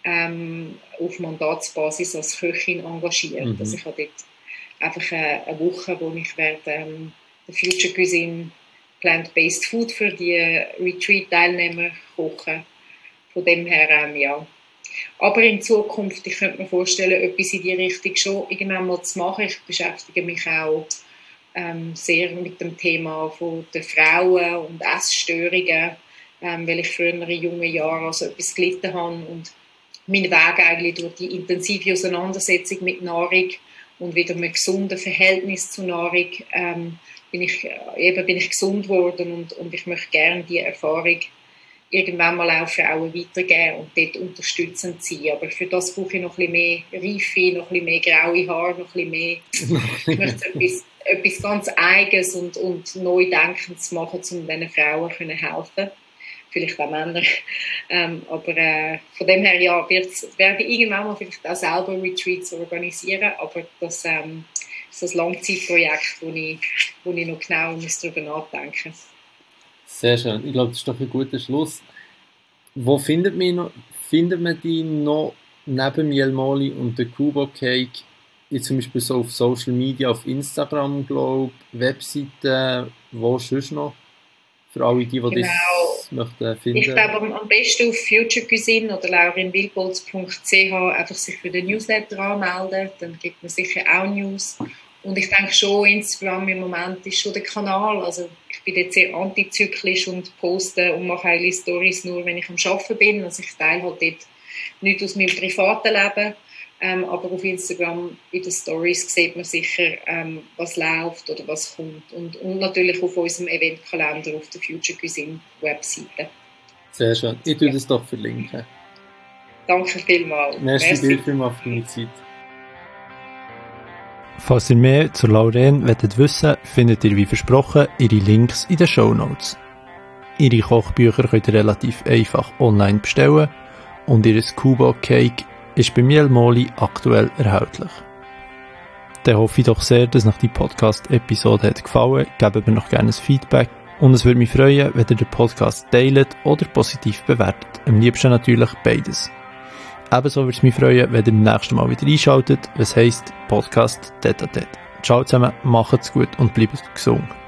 auf Mandatsbasis als Köchin engagiert. Also ich habe dort einfach eine Woche, wo ich werde der Future Cuisine Plant-Based Food für die Retreat-Teilnehmer kochen. Von dem her, ja. Aber in Zukunft, ich könnte mir vorstellen, etwas in die Richtung schon irgendwann mal zu machen. Ich beschäftige mich auch sehr mit dem Thema von den Frauen und Essstörungen, weil ich früher in jungen Jahren also etwas gelitten habe und mein Weg eigentlich durch die intensive Auseinandersetzung mit Nahrung und wieder einem gesunden Verhältnis zu Nahrung bin ich gesund geworden und ich möchte gerne diese Erfahrung irgendwann mal auch Frauen weitergeben und dort unterstützend sein. Aber für das brauche ich noch ein bisschen mehr Reife, noch ein bisschen mehr graue Haare, noch ein bisschen mehr. Ich möchte etwas ganz Eigenes und Neudenkendes machen, um diesen Frauen helfen können. Vielleicht auch Männer. Aber von dem her, ja, werde ich irgendwann mal vielleicht auch selber Retreats organisieren. Aber das ist ein Langzeitprojekt, wo ich noch genau darüber nachdenken muss. Sehr schön. Ich glaube, das ist doch ein guter Schluss. Wo findet man die noch neben Miel Moli und der Kubo Cake? Jetzt zum Beispiel so auf Social Media, auf Instagram, glaube ich, Webseiten, wo sonst noch? Für alle, die das möchten finden. Ich glaube, am besten auf Future Cuisine oder laurinwilbolz.ch einfach sich für den Newsletter anmelden. Dann gibt man sicher auch News. Und ich denke schon, Instagram im Moment ist schon der Kanal. Also ich bin jetzt sehr antizyklisch und poste und mache eigentlich Storys nur, wenn ich am Arbeiten bin. Also ich teile halt dort nichts aus meinem privaten Leben. Aber auf Instagram in den Stories sieht man sicher, was läuft oder was kommt. Und natürlich auf unserem Eventkalender auf der Future Cuisine Webseite. Sehr schön. Ich tue das doch verlinken. Danke vielmals. Merci vielmals für deine Zeit. Falls ihr mehr zu Lauren wissen wollt, findet ihr wie versprochen ihre Links in den Shownotes. Ihre Kochbücher könnt ihr relativ einfach online bestellen und ihr Kubo Cake ist bei Miel Moli aktuell erhältlich. Dann hoffe ich doch sehr, dass euch die Podcast-Episode gefallen hat. Gebt mir noch gerne ein Feedback und es würde mich freuen, wenn ihr den Podcast teilt oder positiv bewertet. Am liebsten natürlich beides. Ebenso würde es mich freuen, wenn ihr beim nächsten Mal wieder einschaltet, was heisst Podcast Tête à Tête. Ciao zusammen, macht's gut und bleibt gesund.